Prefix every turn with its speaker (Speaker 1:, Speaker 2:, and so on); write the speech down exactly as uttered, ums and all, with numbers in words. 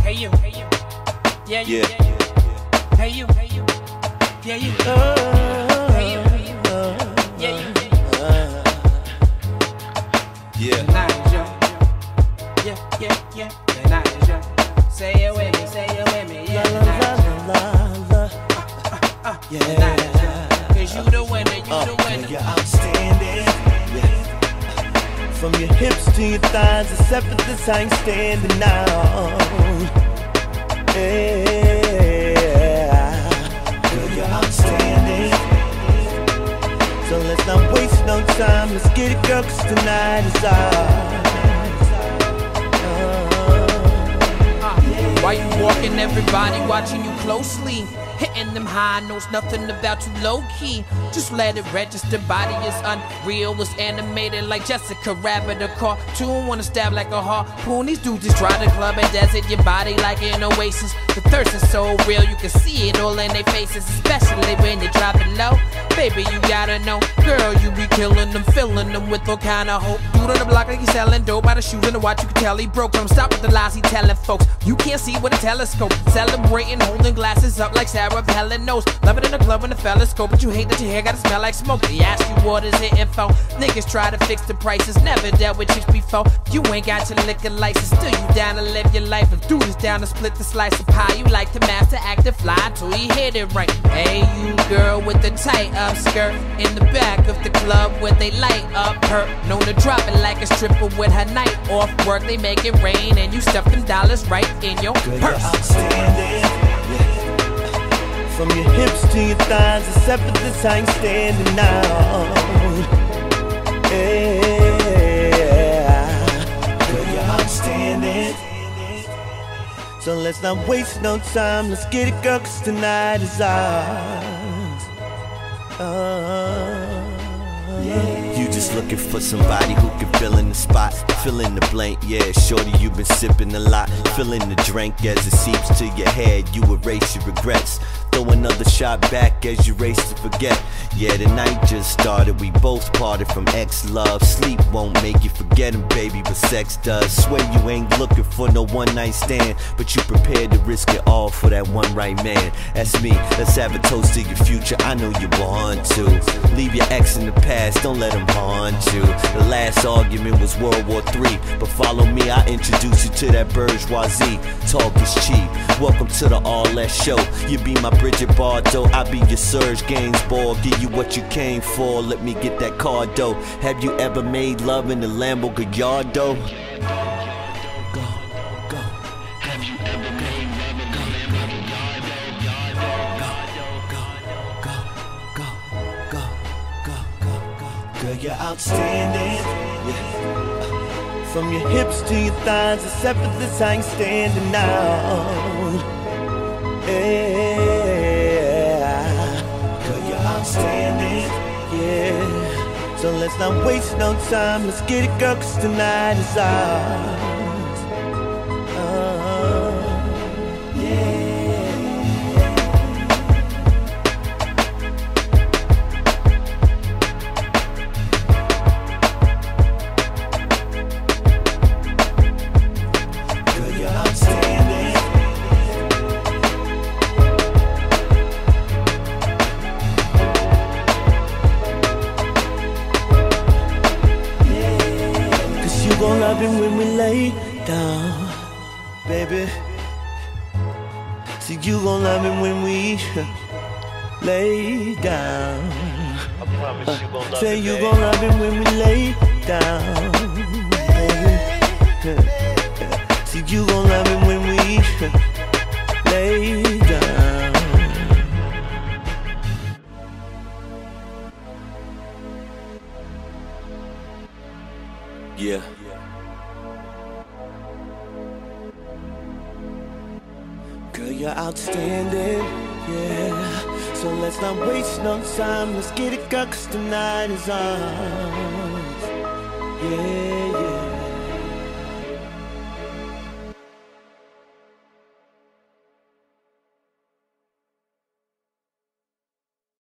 Speaker 1: hey you, hey you, yeah you, yeah, yeah. Hey you, hey you, yeah you, uh, hey you, hey you, uh, yeah you, uh, yeah. Naija, yeah, yeah, yeah, yeah, Naija. Say it with me, say it with me, yeah, Naija. Uh, uh, uh, yeah, Naija. Cause you the winner, you uh, the winner.
Speaker 2: You're outstanding. Yeah. From your hips to your thighs, except for this I ain't standing now. Yeah, girl, you're outstanding. So let's not waste no time. Let's get it, girl, cause tonight is ours.
Speaker 1: Uh, yeah. Why you walking? Everybody watching you closely. Hitting them high notes, nothing about you low-key. Just let it register, body is unreal. Was animated like Jessica Rabbit, a cartoon. Wanna stab like a harpoon. These dudes just try to club and desert your body like an oasis. The thirst is so real, you can see it all in their faces. Especially when they drop it low. Baby, you gotta know, girl, you be killing them, filling them with all kind of hope. Dude on the block like he's selling dope. By the shoes and the watch, you can tell he broke. Don't stop with the lies he telling folks. You can't see with a telescope. Celebrating, holding glasses up like Sarah Helen knows. Love it in the club when the fellas go, but you hate that your hair gotta smell like smoke. They ask you what is the info. Niggas try to fix the prices. Never dealt with chicks before. You ain't got your liquor license. Still you down to live your life. If dude is down to split the slice of pie, you like to master act and fly till he hit it right. Hey, you girl with the tight up skirt in the back of the club where they light up her. Known to drop it like a stripper with her night off work. They make it rain and you stuff them dollars right in your
Speaker 2: girl,
Speaker 1: purse.
Speaker 2: You're outstanding. Yeah. From your hips to your thighs, except for this I ain't standing now. Yeah, girl, you're outstanding. So let's not waste no time. Let's get it, girl, cause tonight is ours. Uh, yeah.
Speaker 3: You just looking for somebody who can fill in the spot, fill in the blank, yeah. Shorty, you been sipping a lot, fill in the drink as it seeps to your head. You erase your regrets. Throw another shot back as you race to forget. Yeah, the night just started, we both parted from ex-love. Sleep won't make you forget him, baby, but sex does. Swear you ain't looking for no one-night stand, but you prepared to risk it all for that one right man. That's me, let's have a toast to your future, I know you want to. Leave your ex in the past, don't let him haunt you. The last argument was World War Three, but follow me, I introduce you to that bourgeoisie. Talk is cheap, welcome to the All That Show. You be my Bridget Bardot, I be your Serge Gainsbourg. Give you what you came for, let me get that car dough. Have you ever made love in the Lambo Gallardo? Go, go, go. Have you ever made love in the Lambo Gallardo? Go, go, go, go, go, go, go.
Speaker 2: Girl, you're outstanding. Yeah. From your hips to your thighs, except for this I ain't standing now. Yeah, girl, you're outstanding. Yeah, so let's not waste no time. Let's get it, girl, cause tonight is ours. Uh, yeah. Girl, you're outstanding. You gon' love him when we lay down, baby. See, you gon' love him when we lay down.
Speaker 3: I promise you gon' love
Speaker 2: Say
Speaker 3: it,
Speaker 2: you
Speaker 3: babe.
Speaker 2: gon' love him when we lay down, baby. See, you gon' love him when we lay down.
Speaker 3: Yeah.
Speaker 2: Girl, you're outstanding, yeah. So let's not waste no time. Let's get it, girl, cause tonight is ours. Yeah, yeah.